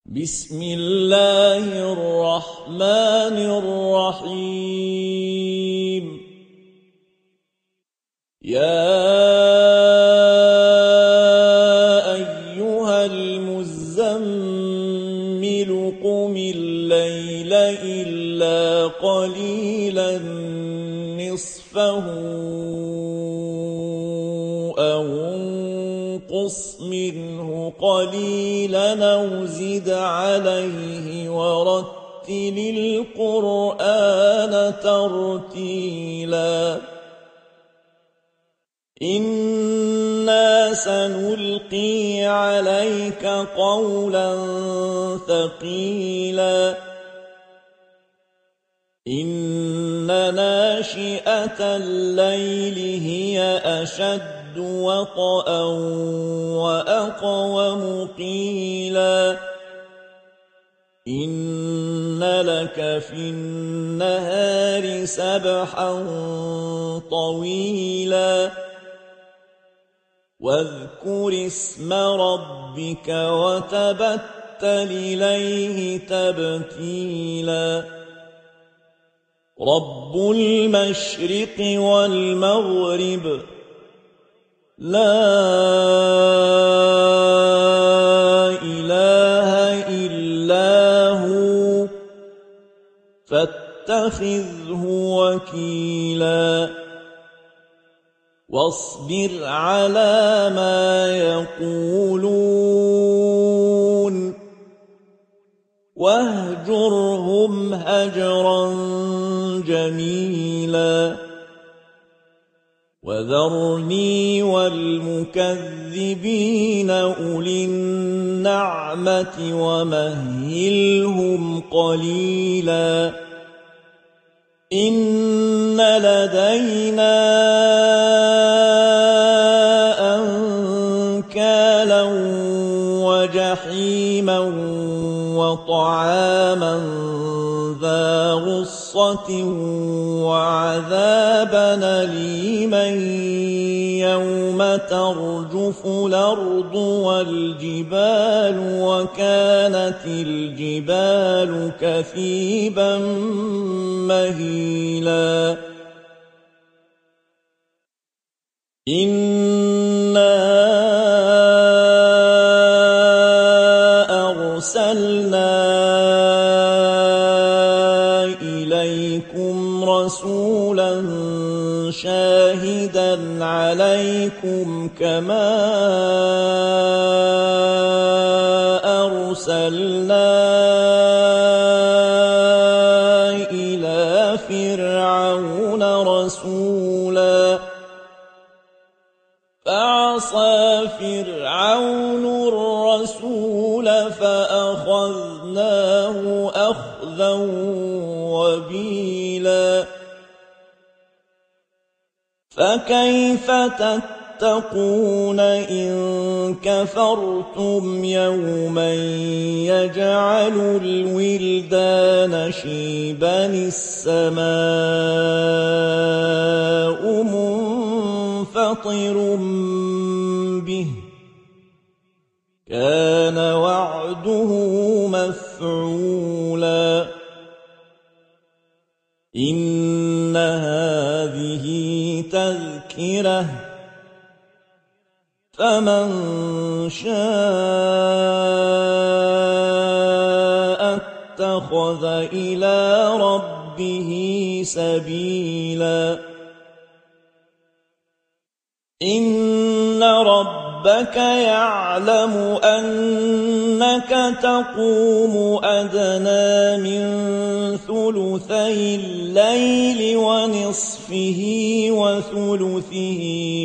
بسم الله الرحمن الرحيم يا أيها المزمل قم الليل إلا قليلا نصفه أو انقص منه قليلا أو زد عليه ورتل القرآن ترتيلا إنا سنلقي عليك قولا ثقيلا إن ناشئة الليل هي أشد وطئا وأقوم قيلا إن لك في النهار سبحا طويلا واذكر اسم ربك وتبتل إليه تبتيلا رب المشرق والمغرب لا إله إلا هو فاتخذه وكيلا واصبر على ما يقولون واهجرهم هجرا جميلا وذرني والمكذبين أولي النعمة ومهلهم قليلا إن لدينا أنكالا وجحيما وطعاما ذا غصة وعذابا أليما يوم ترجف الأرض والجبال وكانت الجبال كثيبا مهيلا إنا أرسلنا إليكم رسولا شاهدا عليكم كما أرسلنا إلى فرعون رسولا فعصى فرعون الرسول فأخذناه أخذا وبيلا فكيف تتقون إن كفرتم يوما يجعل الولدان شيبا السماء منفطر به كان وعده مفعولا إن هذه تذكرة فمن شاء اتخذ إلى ربه سبيلا إن ربك يعلم أنك تقوم أدنى من ثلثي الليل ونصفه وثلثه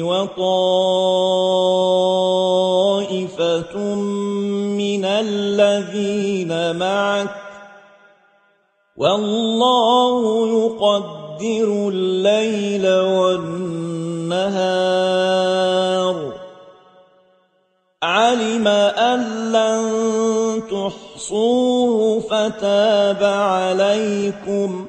وطائفة من الذين معك والله يقدر الليل والنهار علم أن لن تحصوه فتاب عليكم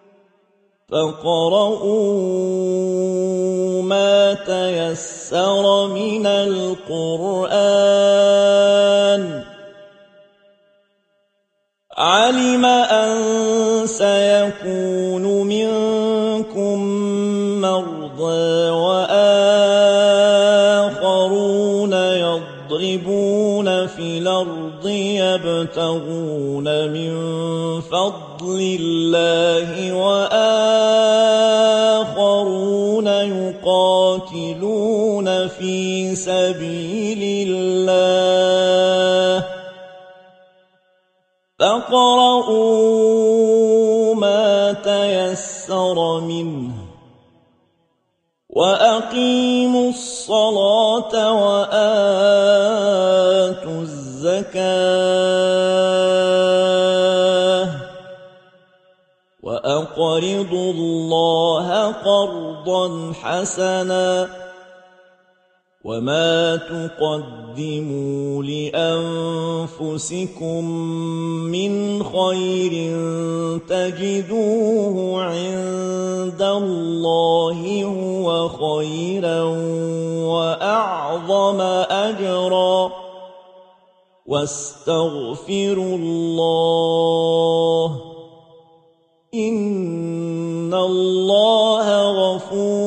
فاقرؤوا ما تيسر من القرآن علم أن سيكون منكم مرضى وآخرون يضربون في الأرض يبتغون من فضل الله وآخرون يقاتلون في سبيل الله فاقرؤوا ما تيسر منه وأقيموا الصلاة وآتوا الزكاة وأقرضوا الله قرضا حسنا وما تقدموا لأنفسكم من خير تجدوه عند الله هو خيرا وأعظم أجرا واستغفروا الله إن الله غفور